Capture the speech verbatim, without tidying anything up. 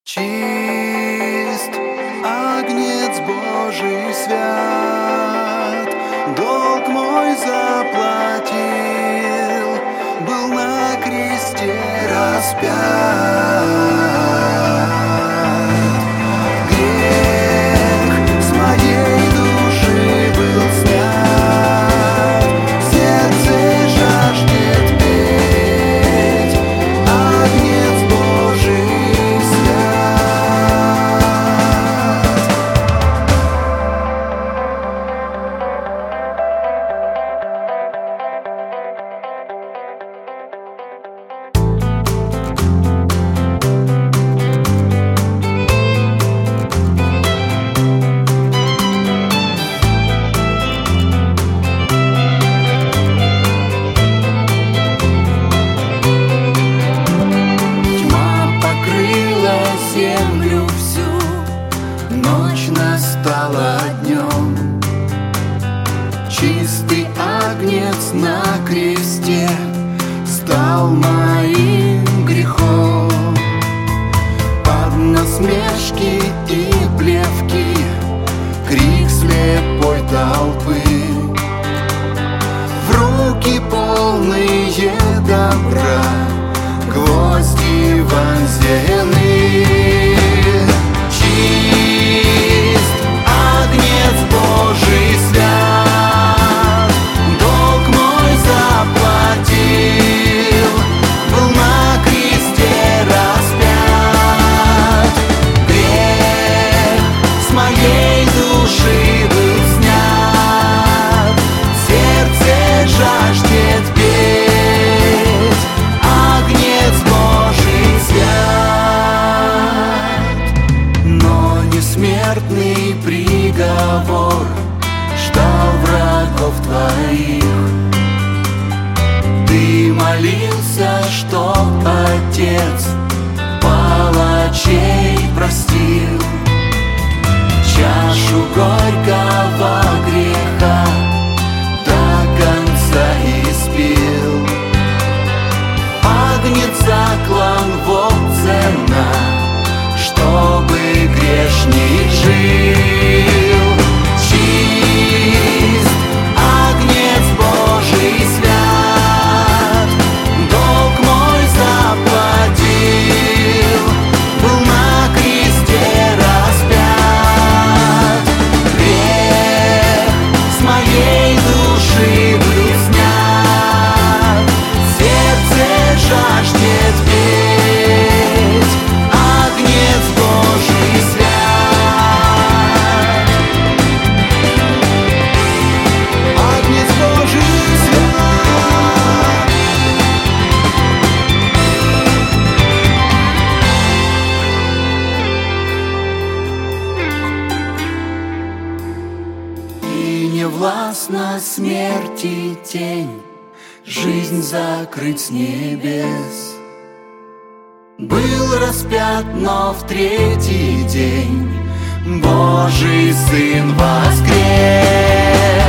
Чист, Агнец Божий свят, долг мой заплатил, был на кресте распят. Грех с моей души был снят, сердце жаждет петь, Агнец Божий. Ночь настала днем, чистый Агнец на кресте стал моим грехом. Под насмешки и плевки, крик слепой толпы, в руки полные добра гвозди вонзены. Божий свят, долг мой заплатил, был на кресте распят. Грех с моей души был снят, сердце жаждет петь, Агнец Божий свят. Но несмертный приговор ждал врагов твоих. Ты молился, чтоб Отец палачей простил, чашу горького греха до конца испил. Агнец заклан, вот цена, чтобы грешник жил. Чист, Агнец Божий свят, долг мой заплатил, был на кресте распят. Грех с моей души был снят, сердце жаждет петь, Агнец Божий свят. Агнец Божий свят. И не властна смерти тень, жизнь закрыть с небес. Был распят, но в третий день Божий Сын воскрес.